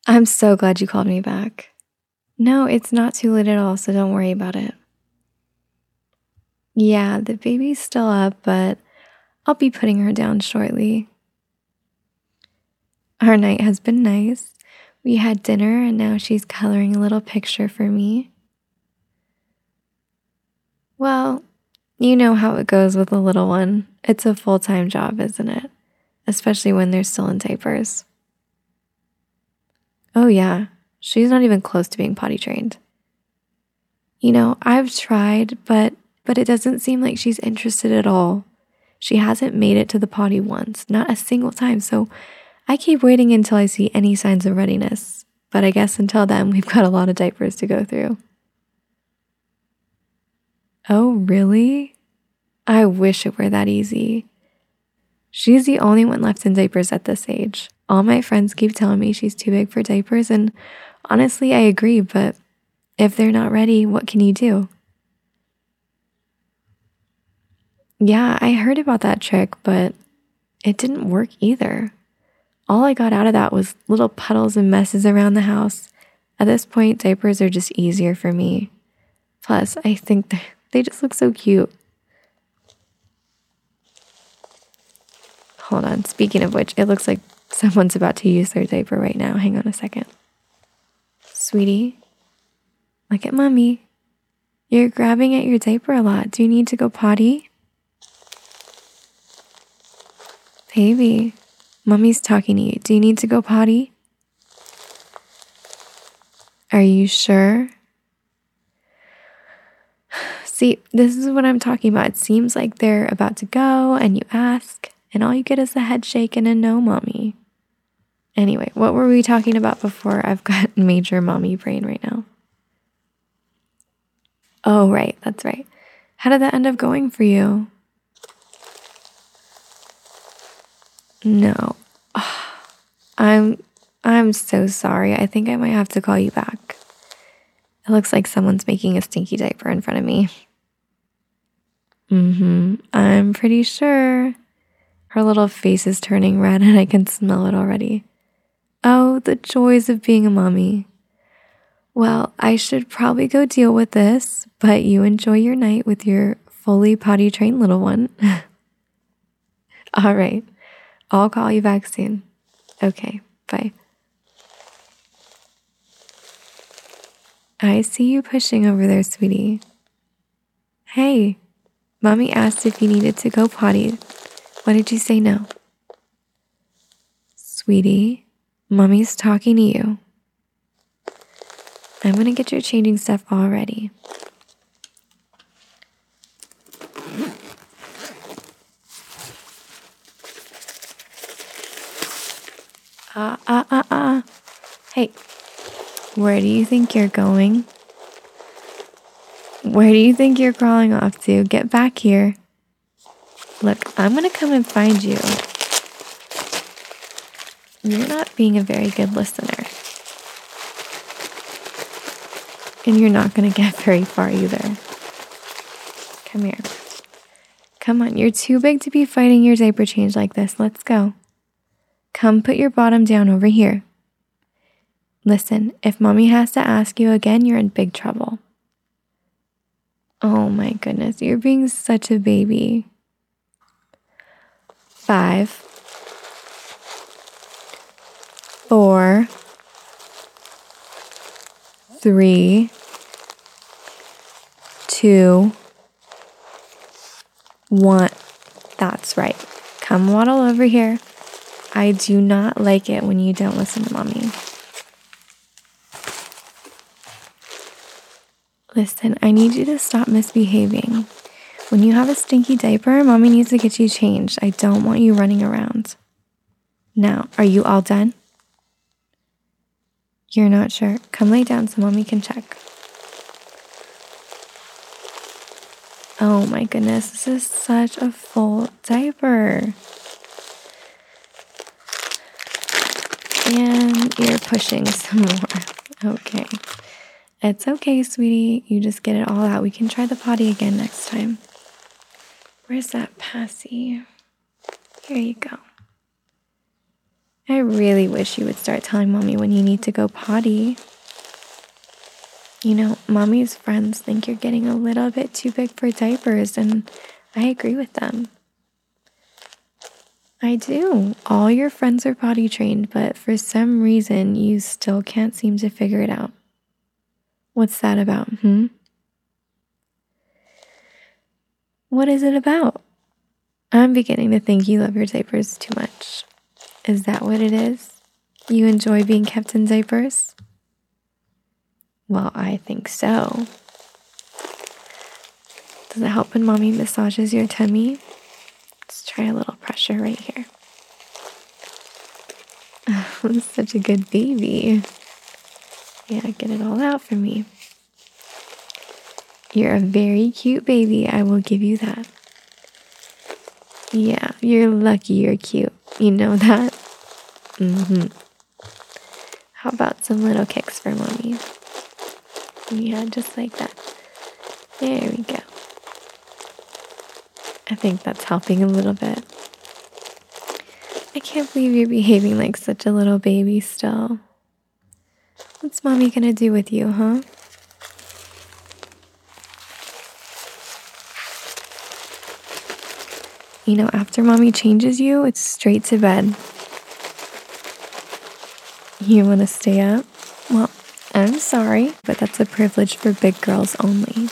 I'm so glad you called me back. No, it's not too late at all, so don't worry about it. Yeah, the baby's still up, but I'll be putting her down shortly. Our night has been nice. We had dinner and now she's coloring a little picture for me. Well, you know how it goes with a little one. It's a full-time job, isn't it? Especially when they're still in diapers. Oh yeah, she's not even close to being potty trained. I've tried, but it doesn't seem like she's interested at all. She hasn't made it to the potty once, not a single time, so I keep waiting until I see any signs of readiness. But I guess until then, we've got a lot of diapers to go through. Oh, really? I wish it were that easy. She's the only one left in diapers at this age. All my friends keep telling me she's too big for diapers, and honestly, I agree, but if they're not ready, what can you do? Yeah, I heard about that trick, but it didn't work either. All I got out of that was little puddles and messes around the house. At this point, diapers are just easier for me. Plus, I think they just look so cute. Hold on, speaking of which, it looks like someone's about to use their diaper right now. Hang on a second. Sweetie, look at mommy. You're grabbing at your diaper a lot. Do you need to go potty? Baby, mommy's talking to you. Do you need to go potty? Are you sure? See, this is what I'm talking about. It seems like they're about to go and you ask, and all you get is a head shake and a no, mommy. Anyway, what were we talking about before? I've got major mommy brain right now. Oh, right, that's right. How did that end up going for you? No. I'm so sorry. I think I might have to call you back. It looks like someone's making a stinky diaper in front of me. I'm pretty sure. Her little face is turning red and I can smell it already. Oh, the joys of being a mommy. Well, I should probably go deal with this, but you enjoy your night with your fully potty trained little one. All right. I'll call you back soon. Okay, bye. I see you pushing over there, sweetie. Hey, mommy asked if you needed to go potty. Why did you say no? Sweetie, mommy's talking to you. I'm gonna get your changing stuff all ready. Hey, where do you think you're going? Where do you think you're crawling off to? Get back here. Look, I'm gonna come and find you. You're not being a very good listener. And you're not gonna get very far either. Come here. Come on, you're too big to be fighting your diaper change like this. Let's go. Come put your bottom down over here. Listen, if mommy has to ask you again, you're in big trouble. Oh my goodness, you're being such a baby. 5, 4, 3, 2, 1. That's right. Come waddle over here. I do not like it when you don't listen to mommy. Listen, I need you to stop misbehaving. When you have a stinky diaper, mommy needs to get you changed. I don't want you running around. Now, are you all done? You're not sure? Come lay down so mommy can check. Oh my goodness, this is such a full diaper. And you're pushing some more. Okay. It's okay, sweetie. You just get it all out. We can try the potty again next time. Where's that passy? Here you go. I really wish you would start telling mommy when you need to go potty. You know, mommy's friends think you're getting a little bit too big for diapers, and I agree with them. I do. All your friends are potty trained, but for some reason, you still can't seem to figure it out. What's that about, What is it about? I'm beginning to think you love your diapers too much. Is that what it is? You enjoy being kept in diapers? Well, I think so. Does it help when mommy massages your tummy? Let's try a little pressure right here. Oh, such a good baby. Yeah, get it all out for me. You're a very cute baby, I will give you that. Yeah, you're lucky you're cute. You know that? How about some little kicks for mommy? Yeah, just like that. There we go. I think that's helping a little bit. I can't believe you're behaving like such a little baby still. What's mommy gonna do with you, huh? You know, after mommy changes you, it's straight to bed. You wanna stay up? Well, I'm sorry, but that's a privilege for big girls only.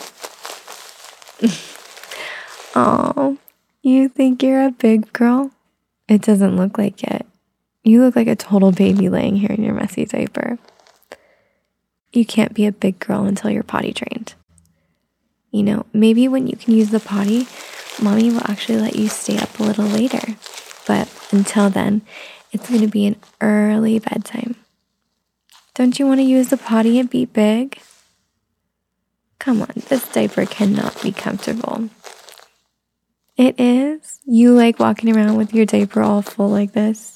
Oh, you think you're a big girl? It doesn't look like it. You look like a total baby laying here in your messy diaper. You can't be a big girl until you're potty trained. You know, maybe when you can use the potty, mommy will actually let you stay up a little later. But until then, it's going to be an early bedtime. Don't you want to use the potty and be big? Come on, this diaper cannot be comfortable. It is? You like walking around with your diaper all full like this?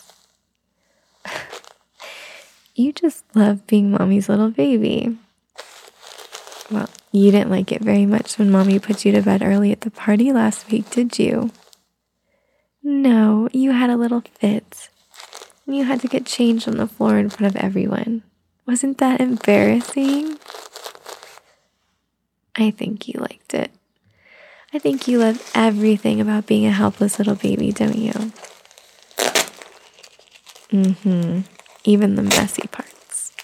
You just love being mommy's little baby. Well, you didn't like it very much when mommy put you to bed early at the party last week, did you? No, you had a little fit. And you had to get changed on the floor in front of everyone. Wasn't that embarrassing? I think you liked it. I think you love everything about being a helpless little baby, don't you? Even the messy parts.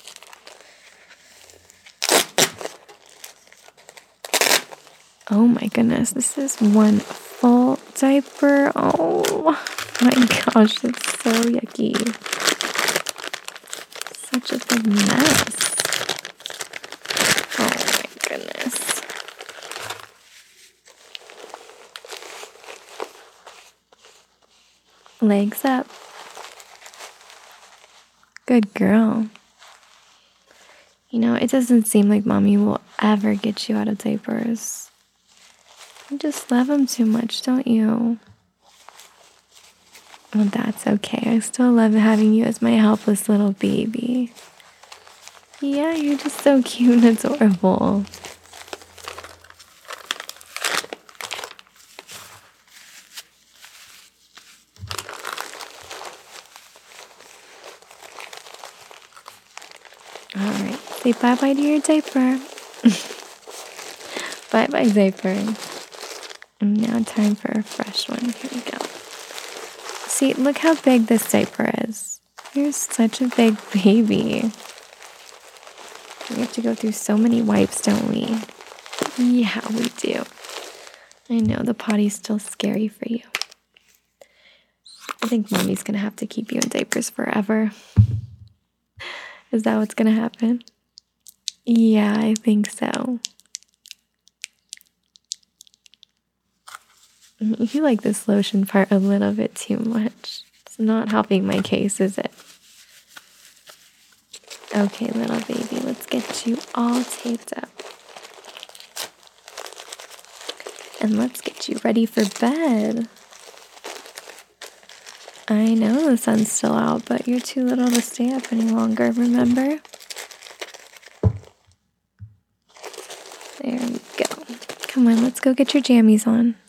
Oh my goodness, this is one full diaper. Oh my gosh, that's so yucky. Such a big mess. Oh my goodness. Legs up. Good girl. You know, it doesn't seem like mommy will ever get you out of diapers. You just love them too much, don't you? Well, that's okay. I still love having you as my helpless little baby. Yeah, you're just so cute and adorable. All right, say bye-bye to your diaper. Bye-bye, diaper. And now time for a fresh one. Here we go. See, look how big this diaper is. You're such a big baby. We have to go through so many wipes, don't we? Yeah, we do. I know, the potty's still scary for you. I think mommy's gonna have to keep you in diapers forever. Is that what's gonna happen? Yeah, I think so. You like this lotion part a little bit too much. It's not helping my case, is it? Okay, little baby, let's get you all taped up. And let's get you ready for bed. I know the sun's still out, but you're too little to stay up any longer, remember? There we go. Come on, let's go get your jammies on.